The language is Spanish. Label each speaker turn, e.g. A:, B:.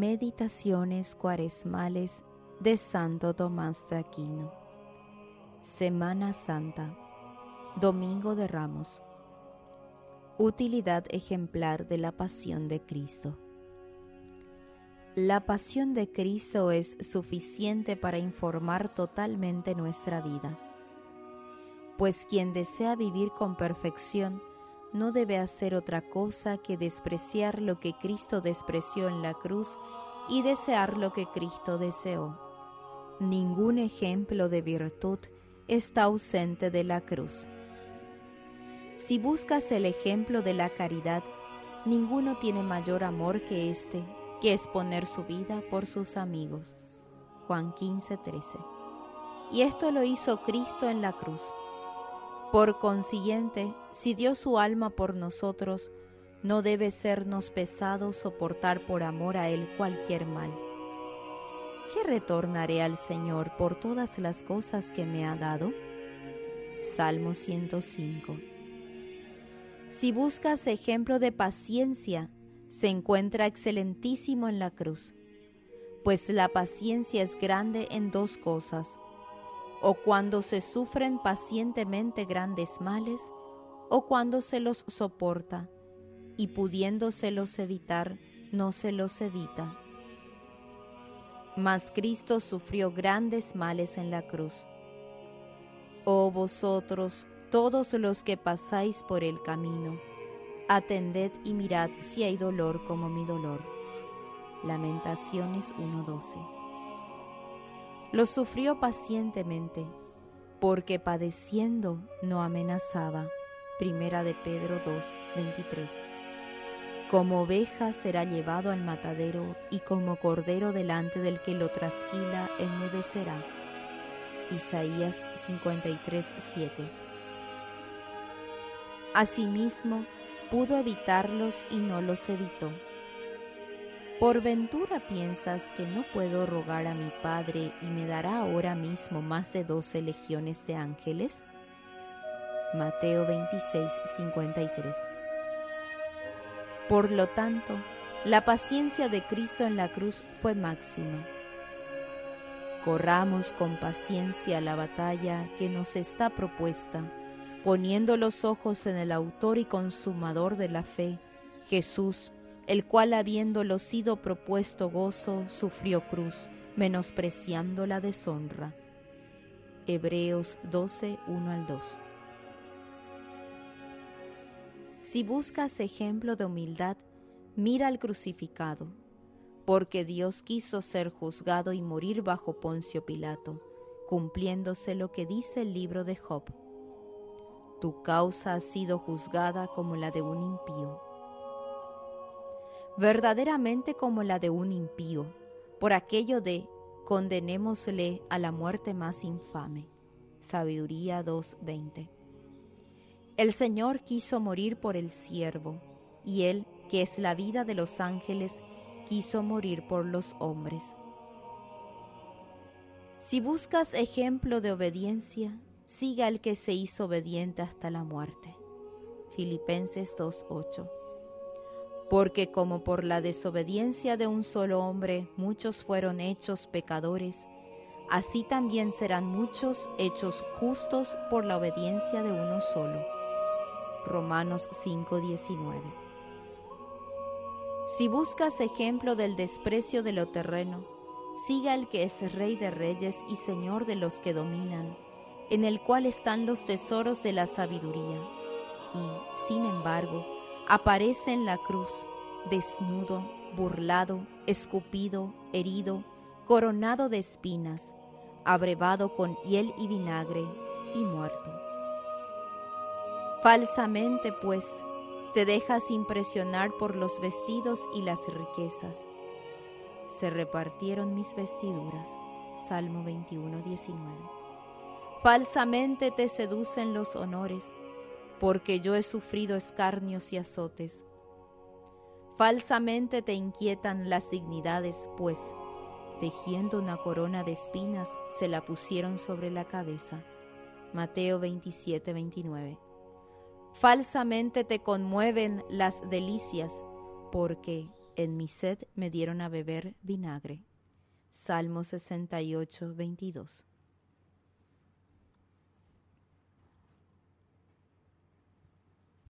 A: Meditaciones cuaresmales de Santo Tomás de Aquino. Semana Santa, Domingo de Ramos. Utilidad ejemplar de la Pasión de Cristo. La Pasión de Cristo es suficiente para informar totalmente nuestra vida, pues quien desea vivir con perfección no debe hacer otra cosa que despreciar lo que Cristo despreció en la cruz y desear lo que Cristo deseó. Ningún ejemplo de virtud está ausente de la cruz. Si buscas el ejemplo de la caridad, ninguno tiene mayor amor que este, que es poner su vida por sus amigos. Juan 15:13. Y esto lo hizo Cristo en la cruz. Por consiguiente, si dio su alma por nosotros, no debe sernos pesado soportar por amor a Él cualquier mal. ¿Qué retornaré al Señor por todas las cosas que me ha dado? Salmo 105. Si buscas ejemplo de paciencia, se encuentra excelentísimo en la cruz, pues la paciencia es grande en dos cosas: o cuando se sufren pacientemente grandes males, o cuando se los soporta, y pudiéndoselos evitar, no se los evita. Mas Cristo sufrió grandes males en la cruz. Oh vosotros, todos los que pasáis por el camino, atended y mirad si hay dolor como mi dolor. Lamentaciones 1:12. Lo sufrió pacientemente, porque padeciendo no amenazaba. Primera de Pedro 2:23. Como oveja será llevado al matadero, y como cordero delante del que lo trasquila enmudecerá. Isaías 53:7. Asimismo, pudo evitarlos y no los evitó. ¿Por ventura piensas que no puedo rogar a mi Padre y me dará ahora mismo más de 12 legiones de ángeles? Mateo 26:53. Por lo tanto, la paciencia de Cristo en la cruz fue máxima. Corramos con paciencia la batalla que nos está propuesta, poniendo los ojos en el autor y consumador de la fe, Jesús, el cual, habiéndolo sido propuesto gozo, sufrió cruz, menospreciando la deshonra. Hebreos 12:1-2. Si buscas ejemplo de humildad, mira al crucificado, porque Dios quiso ser juzgado y morir bajo Poncio Pilato, cumpliéndose lo que dice el libro de Job: tu causa ha sido juzgada como la de un impío. Verdaderamente como la de un impío, por aquello de condenémosle a la muerte más infame. Sabiduría 2:20. El Señor quiso morir por el siervo, y Él, que es la vida de los ángeles, quiso morir por los hombres. Si buscas ejemplo de obediencia, siga al que se hizo obediente hasta la muerte. Filipenses 2:8. Porque como por la desobediencia de un solo hombre muchos fueron hechos pecadores, así también serán muchos hechos justos por la obediencia de uno solo. Romanos 5:19. Si buscas ejemplo del desprecio de lo terreno, siga al que es Rey de reyes y Señor de los que dominan, en el cual están los tesoros de la sabiduría, y, sin embargo, aparece en la cruz, desnudo, burlado, escupido, herido, coronado de espinas, abrevado con hiel y vinagre, y muerto. Falsamente, pues, te dejas impresionar por los vestidos y las riquezas. Se repartieron mis vestiduras. Salmo 21:19. Falsamente te seducen los honores, porque yo he sufrido escarnios y azotes. Falsamente te inquietan las dignidades, pues, tejiendo una corona de espinas, se la pusieron sobre la cabeza. Mateo 27:29. Falsamente te conmueven las delicias, porque, En mi sed me dieron a beber vinagre. Salmo 68, 22.